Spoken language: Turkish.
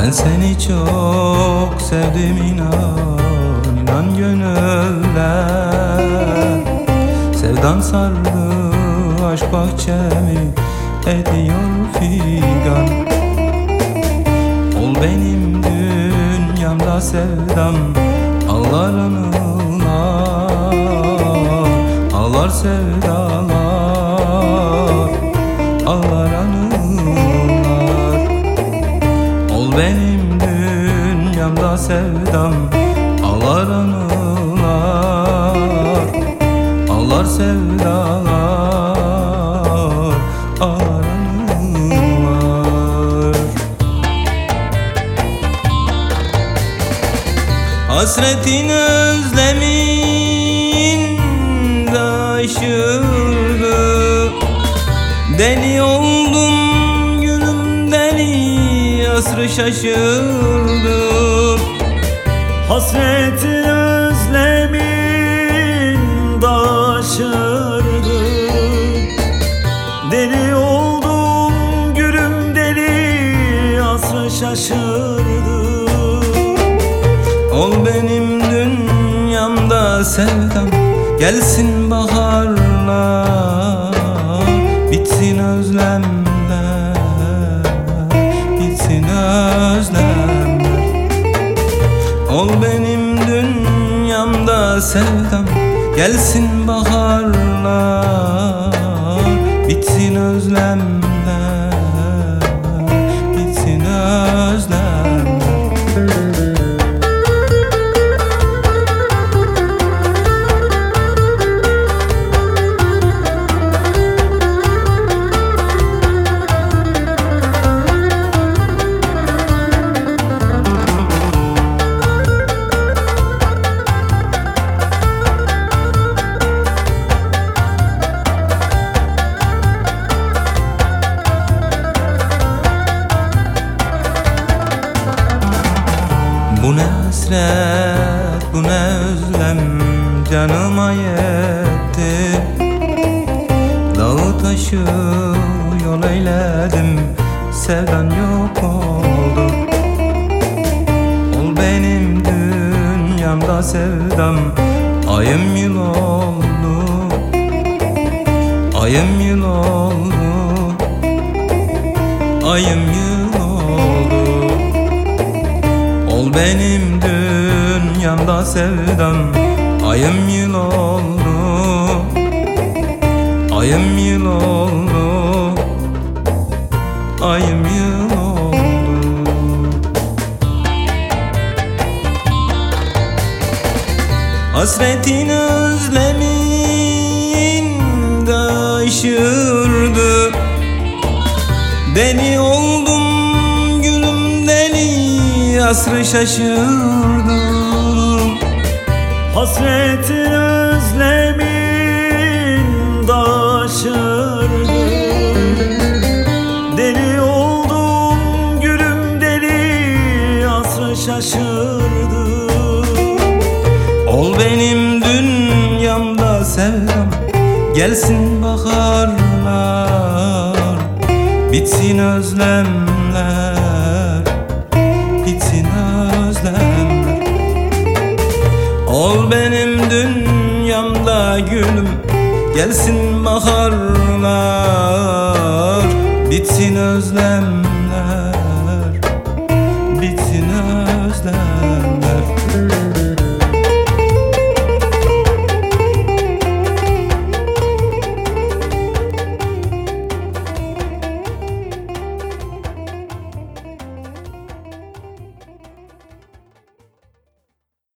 Ben seni çok sevdim, inan, inan gönüller. Sevdan sardı aşk bahçemi, ediyor figan. Ol benim dünyamda sevdam, ağlar anılar, ağlar sevdalar, ağlar anılar. Ol benim dünyamda sevdam, ağlar anılar, ağlar sevdalar, ağlar anılar. Hasretin özlemin aşırdı, deli oldum gülüm deli, asrı şaşırdım. Hasretin özlemin aşırdı, deli oldum gülüm deli, asrı şaşırdı. Ol benim dünyamda sevdam, gelsin baharlar, bitsin özlemler, bitsin özlemler. Ol benim dünyamda sevdam, gelsin baharlar, bitsin özlemler, bitsin özlemler. Bu ne hasret, bu ne özlem, canıma yetti. Dağı taşı yol eyledim, sevdan yok oldu. Ol benim dünyamda sevdam, ayım yıl oldu, ayım yıl oldu, ayım yıl oldu. Ol benim dünyamda sevdam, ayım yıl oldu, ayım yıl oldu, ayım yıl oldu. Hasretin özlemin aşırdı, deli oldum gülüm deli, asrı şaşırdım. Hasretin özlemin aşırdı, deli oldum gülüm deli, asrı şaşırdı. Ol benim dünyamda sevdam, gelsin baharlar, bitsin özlemler, bitsin özlemler. Ol benim dünyamda gülüm, gelsin baharlar, bitsin özlemler,